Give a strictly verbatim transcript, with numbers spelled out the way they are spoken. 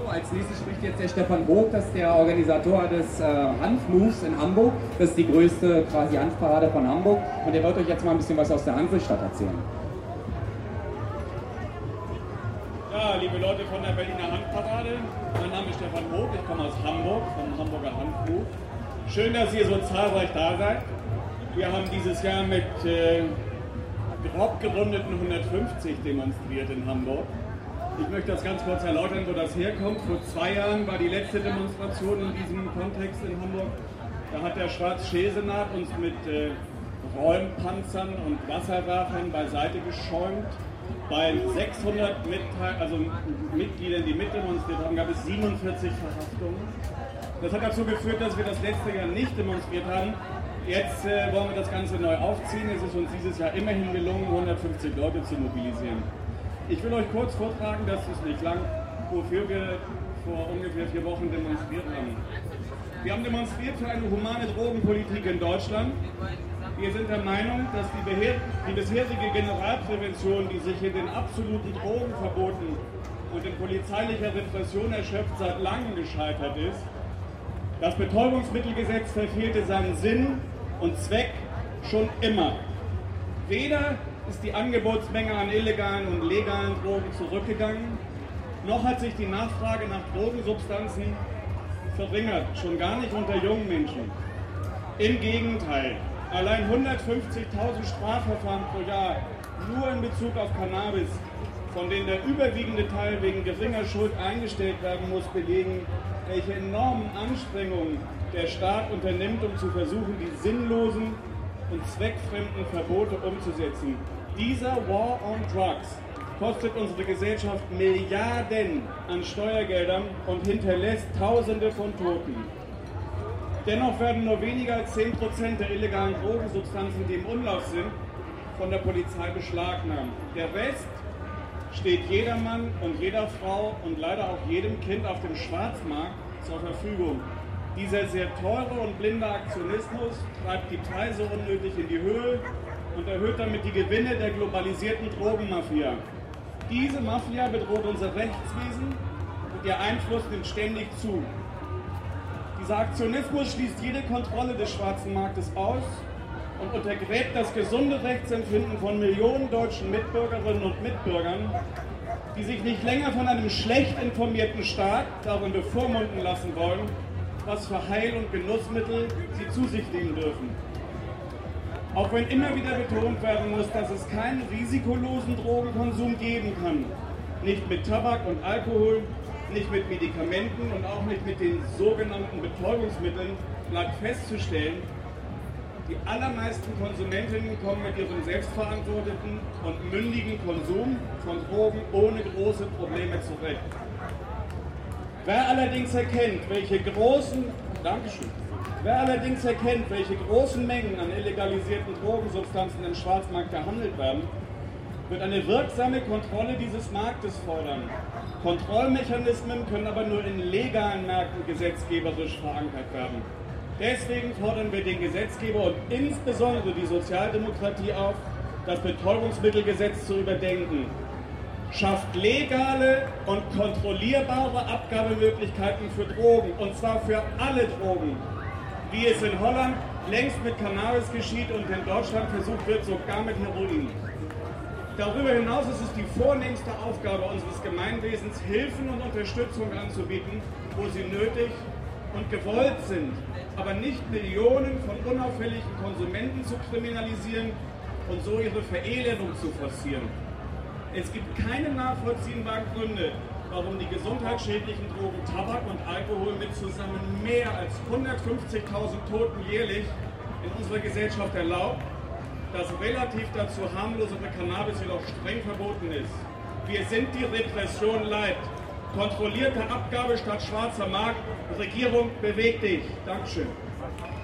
Als nächstes spricht jetzt der Stefan Vogt, das ist der Organisator des äh, Hanf-Moves in Hamburg. Das ist die größte quasi Hanfparade von Hamburg. Und er wird euch jetzt mal ein bisschen was aus der Hansestadt erzählen. Ja, liebe Leute von der Berliner Hanfparade, mein Name ist Stefan Vogt, ich komme aus Hamburg, vom Hamburger Hanf-Move. Schön, dass ihr so zahlreich da seid. Wir haben dieses Jahr mit äh, grob gerundeten hundertfünfzig demonstriert in Hamburg. Ich möchte das ganz kurz erläutern, wo das herkommt. Vor zwei Jahren war die letzte Demonstration in diesem Kontext in Hamburg. Da hat der Schwarz-Schee-Senat uns mit äh, Räumpanzern und Wasserwerfern beiseite geschäumt. Bei sechshundert Mitteil also Mitgliedern, die mitdemonstriert haben, gab es siebenundvierzig Verhaftungen. Das hat dazu geführt, dass wir das letzte Jahr nicht demonstriert haben. Jetzt äh, wollen wir das Ganze neu aufziehen. Es ist uns dieses Jahr immerhin gelungen, hundertfünfzig Leute zu mobilisieren. Ich will euch kurz vortragen, das ist nicht lang, wofür wir vor ungefähr vier Wochen demonstriert haben. Wir haben demonstriert für eine humane Drogenpolitik in Deutschland. Wir sind der Meinung, dass die, die bisherige Generalprävention, die sich in den absoluten Drogenverboten und in polizeilicher Repression erschöpft, seit langem gescheitert ist. Das Betäubungsmittelgesetz verfehlte seinen Sinn und Zweck schon immer. Weder ist die Angebotsmenge an illegalen und legalen Drogen zurückgegangen, noch hat sich die Nachfrage nach Drogensubstanzen verringert, schon gar nicht unter jungen Menschen. Im Gegenteil, allein hundertfünfzigtausend Strafverfahren pro Jahr nur in Bezug auf Cannabis, von denen der überwiegende Teil wegen geringer Schuld eingestellt werden muss, belegen, welche enormen Anstrengungen der Staat unternimmt, um zu versuchen, die sinnlosen und zweckfremden Verbote umzusetzen. Dieser War on Drugs kostet unsere Gesellschaft Milliarden an Steuergeldern und hinterlässt Tausende von Toten. Dennoch werden nur weniger als zehn Prozent der illegalen Drogensubstanzen, die im Umlauf sind, von der Polizei beschlagnahmt. Der Rest steht jedermann und jeder Frau und leider auch jedem Kind auf dem Schwarzmarkt zur Verfügung. Dieser sehr teure und blinde Aktionismus treibt die Preise unnötig in die Höhe und erhöht damit die Gewinne der globalisierten Drogenmafia. Diese Mafia bedroht unser Rechtswesen und ihr Einfluss nimmt ständig zu. Dieser Aktionismus schließt jede Kontrolle des schwarzen Marktes aus und untergräbt das gesunde Rechtsempfinden von Millionen deutschen Mitbürgerinnen und Mitbürgern, die sich nicht länger von einem schlecht informierten Staat darin bevormunden lassen wollen, was für Heil- und Genussmittel sie zu sich nehmen dürfen. Auch wenn immer wieder betont werden muss, dass es keinen risikolosen Drogenkonsum geben kann, nicht mit Tabak und Alkohol, nicht mit Medikamenten und auch nicht mit den sogenannten Betäubungsmitteln, bleibt festzustellen, die allermeisten Konsumentinnen kommen mit ihrem selbstverantworteten und mündigen Konsum von Drogen ohne große Probleme zurecht. Wer allerdings erkennt, welche großen, Dankeschön, wer allerdings erkennt, welche großen Mengen an illegalisierten Drogensubstanzen im Schwarzmarkt gehandelt werden, wird eine wirksame Kontrolle dieses Marktes fordern. Kontrollmechanismen können aber nur in legalen Märkten gesetzgeberisch verankert werden. Deswegen fordern wir den Gesetzgeber und insbesondere die Sozialdemokratie auf, das Betäubungsmittelgesetz zu überdenken. Schafft legale und kontrollierbare Abgabemöglichkeiten für Drogen, und zwar für alle Drogen, wie es in Holland längst mit Cannabis geschieht und in Deutschland versucht wird, sogar mit Heroin. Darüber hinaus ist es die vornehmste Aufgabe unseres Gemeinwesens, Hilfen und Unterstützung anzubieten, wo sie nötig und gewollt sind, aber nicht Millionen von unauffälligen Konsumenten zu kriminalisieren und so ihre Verelendung zu forcieren. Es gibt keine nachvollziehbaren Gründe, warum die gesundheitsschädlichen Drogen Tabak und Alkohol mit zusammen mehr als hundertfünfzigtausend Toten jährlich in unserer Gesellschaft erlaubt, das relativ dazu harmlosere Cannabis jedoch streng verboten ist. Wir sind die Repression leid. Kontrollierte Abgabe statt schwarzer Markt. Regierung, beweg dich. Dankeschön.